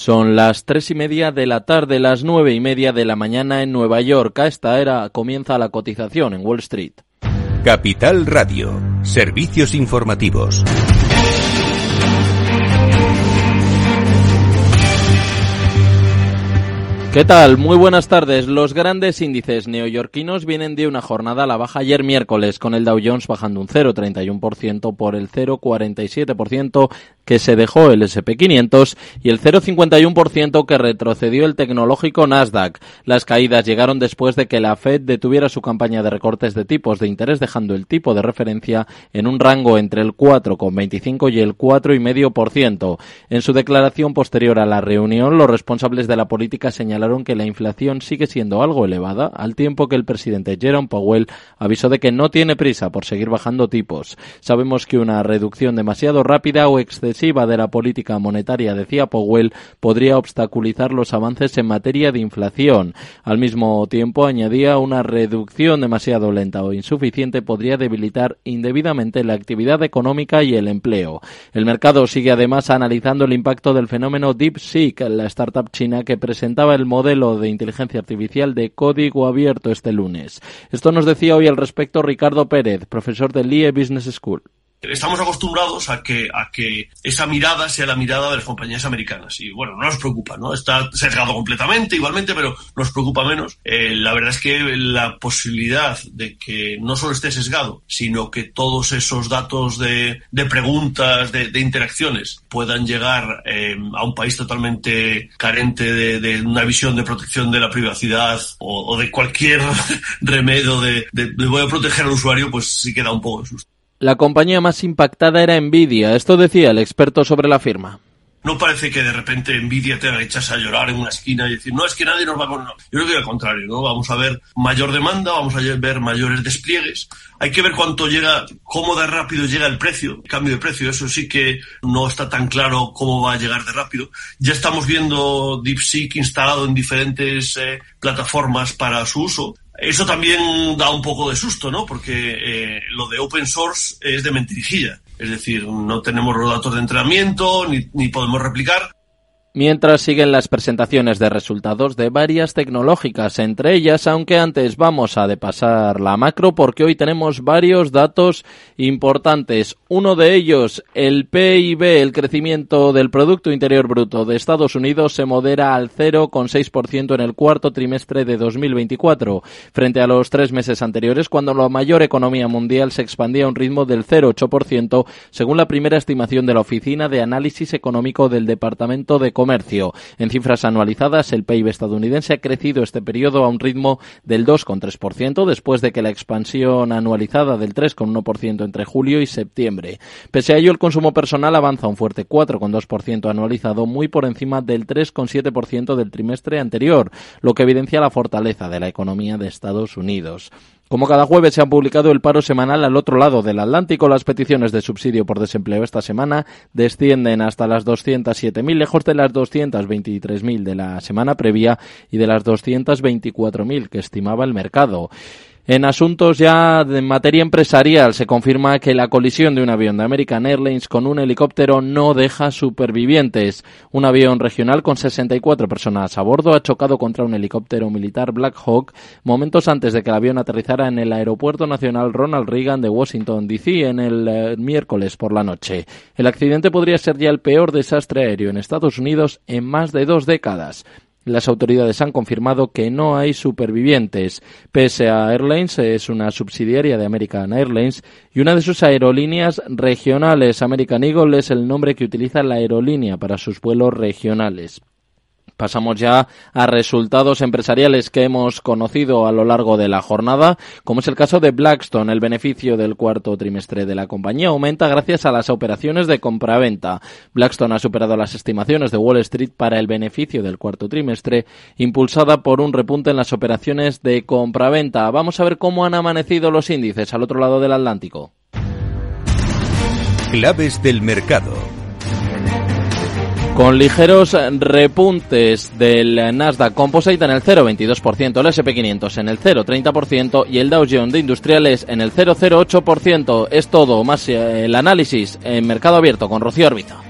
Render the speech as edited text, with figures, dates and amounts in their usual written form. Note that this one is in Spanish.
Son las 3:30 de la tarde, las 9:30 de la mañana en Nueva York. A esta hora comienza la cotización en Wall Street. Capital Radio, servicios informativos. ¿Qué tal? Muy buenas tardes. Los grandes índices neoyorquinos vienen de una jornada a la baja ayer miércoles, con el Dow Jones bajando un 0,31% por el 0,47% que se dejó el S&P 500 y el 0,51% que retrocedió el tecnológico Nasdaq. Las caídas llegaron después de que la Fed detuviera su campaña de recortes de tipos de interés, dejando el tipo de referencia en un rango entre el 4,25 y el 4,5%. En su declaración posterior a la reunión, los responsables de la política señalaron que la inflación sigue siendo algo elevada, al tiempo que el presidente Jerome Powell avisó de que no tiene prisa por seguir bajando tipos. Sabemos que una reducción demasiado rápida o excesiva de la política monetaria, decía Powell, podría obstaculizar los avances en materia de inflación. Al mismo tiempo, añadía, una reducción demasiado lenta o insuficiente podría debilitar indebidamente la actividad económica y el empleo. El mercado sigue además analizando el impacto del fenómeno DeepSeek, la startup china que presentaba el modelo de inteligencia artificial de código abierto este lunes. Esto nos decía hoy al respecto Ricardo Pérez, profesor del IE Business School. Estamos acostumbrados a que esa mirada sea la mirada de las compañías americanas y bueno, no nos preocupa, ¿no? Está sesgado completamente, igualmente, pero nos preocupa menos. La verdad es que la posibilidad de que no solo esté sesgado, sino que todos esos datos de preguntas, de interacciones puedan llegar a un país totalmente carente de una visión de protección de la privacidad o de cualquier remedio de voy a proteger al usuario, pues sí que da un poco de susto. La compañía más impactada era Nvidia. Esto decía el experto sobre la firma. No parece que de repente Nvidia tenga que echarse a llorar en una esquina y decir, no, es que nadie nos va a poner. No. Yo creo que al contrario, ¿no? Vamos a ver mayor demanda, vamos a ver mayores despliegues. Hay que ver cómo de rápido llega el precio, el cambio de precio. Eso sí que no está tan claro cómo va a llegar de rápido. Ya estamos viendo DeepSeek instalado en diferentes plataformas para su uso. Eso también da un poco de susto, ¿no? Porque lo de open source es de mentirijilla. Es decir, no tenemos los datos de entrenamiento, ni podemos replicar. Mientras siguen las presentaciones de resultados de varias tecnológicas, entre ellas, aunque antes vamos a depasar la macro porque hoy tenemos varios datos importantes. Uno de ellos, el PIB, el crecimiento del Producto Interior Bruto de Estados Unidos, se modera al 0,6% en el cuarto trimestre de 2024, frente a los 3 meses anteriores, cuando la mayor economía mundial se expandía a un ritmo del 0,8%, según la primera estimación de la Oficina de Análisis Económico del Departamento de Comercio. En cifras anualizadas, el PIB estadounidense ha crecido este periodo a un ritmo del 2,3%, después de que la expansión anualizada del 3,1% entre julio y septiembre. Pese a ello, el consumo personal avanza un fuerte 4,2% anualizado, muy por encima del 3,7% del trimestre anterior, lo que evidencia la fortaleza de la economía de Estados Unidos. Como cada jueves se ha publicado el paro semanal al otro lado del Atlántico, las peticiones de subsidio por desempleo esta semana descienden hasta las 207.000, lejos de las 223.000 de la semana previa y de las 224.000 que estimaba el mercado. En asuntos ya de materia empresarial, se confirma que la colisión de un avión de American Airlines con un helicóptero no deja supervivientes. Un avión regional con 64 personas a bordo ha chocado contra un helicóptero militar Black Hawk momentos antes de que el avión aterrizara en el Aeropuerto Nacional Ronald Reagan de Washington, D.C. en el miércoles por la noche. El accidente podría ser ya el peor desastre aéreo en Estados Unidos en más de 2 décadas. Las autoridades han confirmado que no hay supervivientes. PSA Airlines es una subsidiaria de American Airlines y una de sus aerolíneas regionales. American Eagle es el nombre que utiliza la aerolínea para sus vuelos regionales. Pasamos ya a resultados empresariales que hemos conocido a lo largo de la jornada, como es el caso de Blackstone. El beneficio del cuarto trimestre de la compañía aumenta gracias a las operaciones de compraventa. Blackstone ha superado las estimaciones de Wall Street para el beneficio del cuarto trimestre, impulsada por un repunte en las operaciones de compraventa. Vamos a ver cómo han amanecido los índices al otro lado del Atlántico. Claves del mercado. Con ligeros repuntes del Nasdaq Composite en el 0,22%, el S&P 500 en el 0,30% y el Dow Jones de Industriales en el 0,08%. Es todo, más el análisis en Mercado Abierto con Rocío Arbiza.